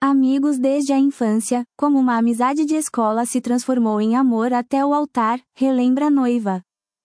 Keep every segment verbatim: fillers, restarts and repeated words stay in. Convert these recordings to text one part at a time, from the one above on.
Amigos desde a infância, como uma amizade de escola se transformou em amor até o altar, relembra a noiva.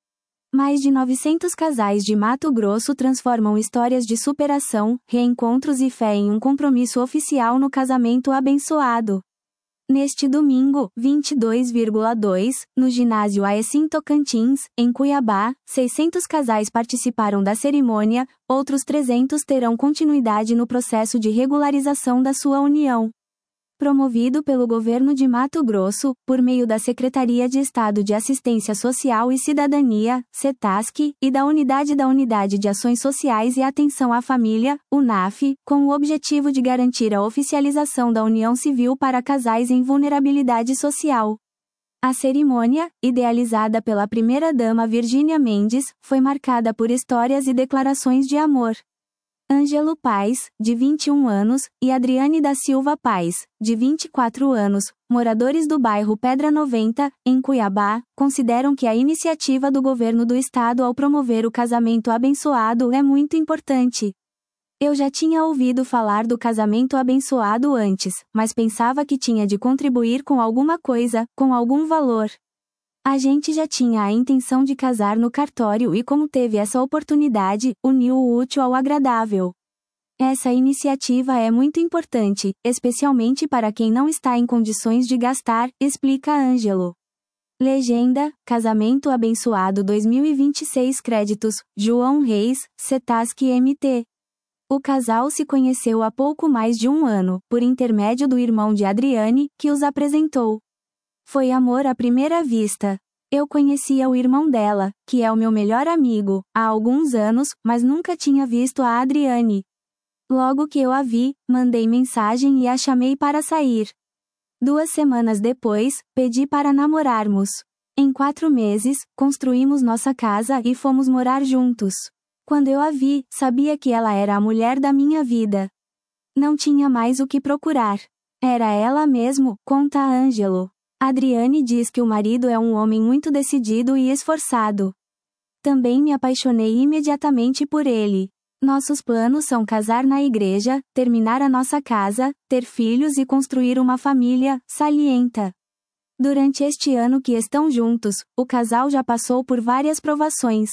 Mais de novecentos casais de Mato Grosso transformam histórias de superação, reencontros e fé em um compromisso oficial no casamento abençoado. Neste domingo, vinte e dois de dois, no ginásio Aecim Tocantins, em Cuiabá, seiscentos casais participaram da cerimônia, outros trezentos terão continuidade no processo de regularização da sua união. Promovido pelo governo de Mato Grosso, por meio da Secretaria de Estado de Assistência Social e Cidadania, CETASC, e da Unidade da Unidade de Ações Sociais e Atenção à Família, UNAF, com o objetivo de garantir a oficialização da união civil para casais em vulnerabilidade social. A cerimônia, idealizada pela primeira-dama Virgínia Mendes, foi marcada por histórias e declarações de amor. Ângelo Paes, de vinte e um anos, e Adriane da Silva Paes, de vinte e quatro anos, moradores do bairro Pedra noventa, em Cuiabá, consideram que a iniciativa do governo do estado ao promover o casamento abençoado é muito importante. Eu já tinha ouvido falar do casamento abençoado antes, mas pensava que tinha de contribuir com alguma coisa, com algum valor. A gente já tinha a intenção de casar no cartório e, como teve essa oportunidade, uniu o útil ao agradável. Essa iniciativa é muito importante, especialmente para quem não está em condições de gastar, explica Ângelo. Legenda: Casamento Abençoado dois mil e vinte e seis Créditos: João Reis, CETASC M T. O casal se conheceu há pouco mais de um ano, por intermédio do irmão de Adriane, que os apresentou. Foi amor à primeira vista. Eu conhecia o irmão dela, que é o meu melhor amigo, há alguns anos, mas nunca tinha visto a Adriane. Logo que eu a vi, mandei mensagem e a chamei para sair. Duas semanas depois, pedi para namorarmos. Em quatro meses, construímos nossa casa e fomos morar juntos. Quando eu a vi, sabia que ela era a mulher da minha vida. Não tinha mais o que procurar. Era ela mesmo, conta Ângelo. Adriane diz que o marido é um homem muito decidido e esforçado. Também me apaixonei imediatamente por ele. Nossos planos são casar na igreja, terminar a nossa casa, ter filhos e construir uma família, salienta. Durante este ano que estão juntos, o casal já passou por várias provações.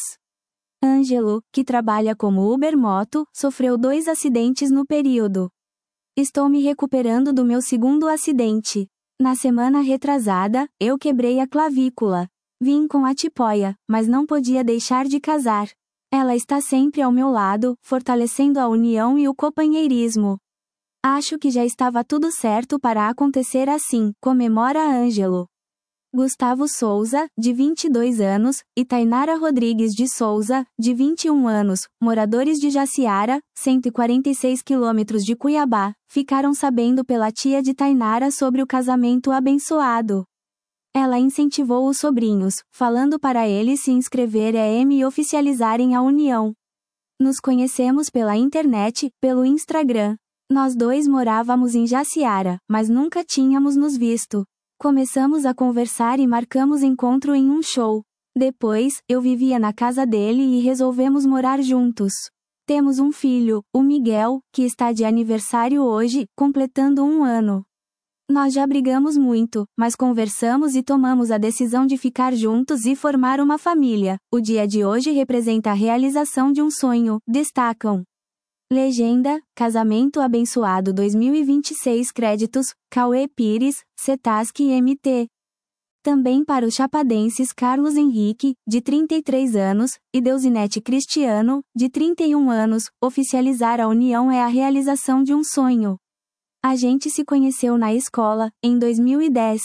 Ângelo, que trabalha como Uber Moto, sofreu dois acidentes no período. Estou me recuperando do meu segundo acidente. Na semana retrasada, eu quebrei a clavícula. Vim com a tipoia, mas não podia deixar de casar. Ela está sempre ao meu lado, fortalecendo a união e o companheirismo. Acho que já estava tudo certo para acontecer assim, comemora Ângelo. Gustavo Souza, de vinte e dois anos, e Tainara Rodrigues de Souza, de vinte e um anos, moradores de Jaciara, cento e quarenta e seis quilômetros de Cuiabá, ficaram sabendo pela tia de Tainara sobre o casamento abençoado. Ela incentivou os sobrinhos, falando para eles se inscreverem e oficializarem a união. Nos conhecemos pela internet, pelo Instagram. Nós dois morávamos em Jaciara, mas nunca tínhamos nos visto. Começamos a conversar e marcamos encontro em um show. Depois, eu vivia na casa dele e resolvemos morar juntos. Temos um filho, o Miguel, que está de aniversário hoje, completando um ano. Nós já brigamos muito, mas conversamos e tomamos a decisão de ficar juntos e formar uma família. O dia de hoje representa a realização de um sonho, destacam. Legenda: Casamento Abençoado dois mil e vinte e seis Créditos: Cauê Pires, CETASC M T. Também para os chapadenses Carlos Henrique, de trinta e três anos, e Deusinete Cristiano, de trinta e um anos, oficializar a união é a realização de um sonho. A gente se conheceu na escola, em dois mil e dez.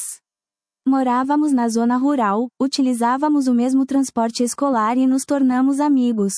Morávamos na zona rural, utilizávamos o mesmo transporte escolar e nos tornamos amigos.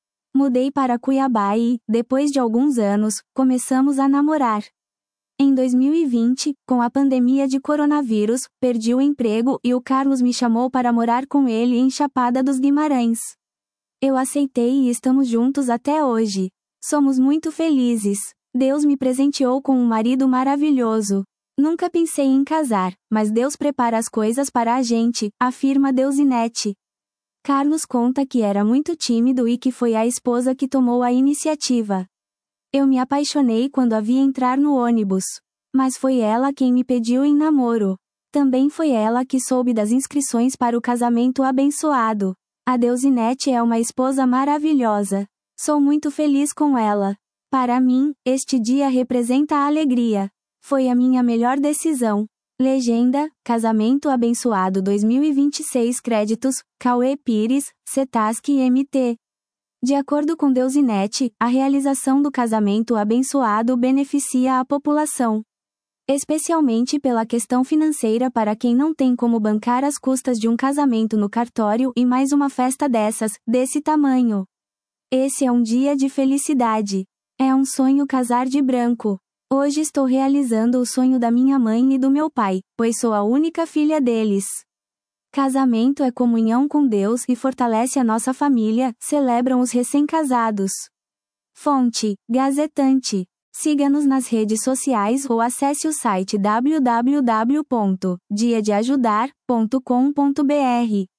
Mudei para Cuiabá e, depois de alguns anos, começamos a namorar. Em dois mil e vinte, com a pandemia de coronavírus, perdi o emprego e o Carlos me chamou para morar com ele em Chapada dos Guimarães. Eu aceitei e estamos juntos até hoje. Somos muito felizes. Deus me presenteou com um marido maravilhoso. Nunca pensei em casar, mas Deus prepara as coisas para a gente, afirma Deusinete. Carlos conta que era muito tímido e que foi a esposa que tomou a iniciativa. Eu me apaixonei quando a vi entrar no ônibus. Mas foi ela quem me pediu em namoro. Também foi ela que soube das inscrições para o casamento abençoado. A Deusinete é uma esposa maravilhosa. Sou muito feliz com ela. Para mim, este dia representa a alegria. Foi a minha melhor decisão. Legenda, Casamento Abençoado dois mil e vinte e seis Créditos, Cauê Pires, Cetask M T. De acordo com Deusinete, a realização do casamento abençoado beneficia a população. Especialmente pela questão financeira para quem não tem como bancar as custas de um casamento no cartório e mais uma festa dessas, desse tamanho. Esse é um dia de felicidade. É um sonho casar de branco. Hoje estou realizando o sonho da minha mãe e do meu pai, pois sou a única filha deles. Casamento é comunhão com Deus e fortalece a nossa família, celebram os recém-casados. Fonte: Gazetante. Siga-nos nas redes sociais ou acesse o site w w w ponto dia de ajudar ponto com ponto b r.